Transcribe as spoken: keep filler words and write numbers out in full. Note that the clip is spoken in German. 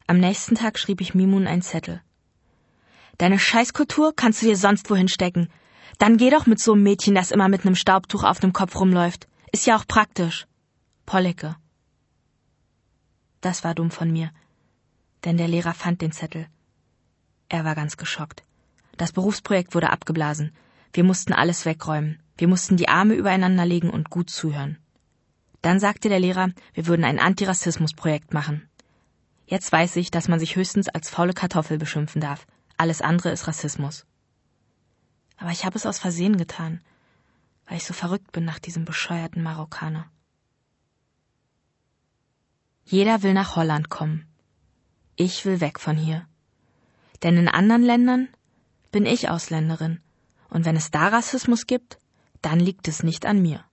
Am nächsten Tag schrieb ich Mimun einen Zettel. »Deine Scheißkultur kannst du dir sonst wohin stecken. Dann geh doch mit so einem Mädchen, das immer mit einem Staubtuch auf dem Kopf rumläuft. Ist ja auch praktisch. Pollecke.« Das war dumm von mir, denn der Lehrer fand den Zettel. Er war ganz geschockt. Das Berufsprojekt wurde abgeblasen. Wir mussten alles wegräumen. Wir mussten die Arme übereinander legen und gut zuhören. Dann sagte der Lehrer, wir würden ein Antirassismusprojekt machen. Jetzt weiß ich, dass man sich höchstens als faule Kartoffel beschimpfen darf. Alles andere ist Rassismus. Aber ich habe es aus Versehen getan, weil ich so verrückt bin nach diesem bescheuerten Marokkaner. Jeder will nach Holland kommen. Ich will weg von hier. Denn in anderen Ländern bin ich Ausländerin. Und wenn es da Rassismus gibt, dann liegt es nicht an mir.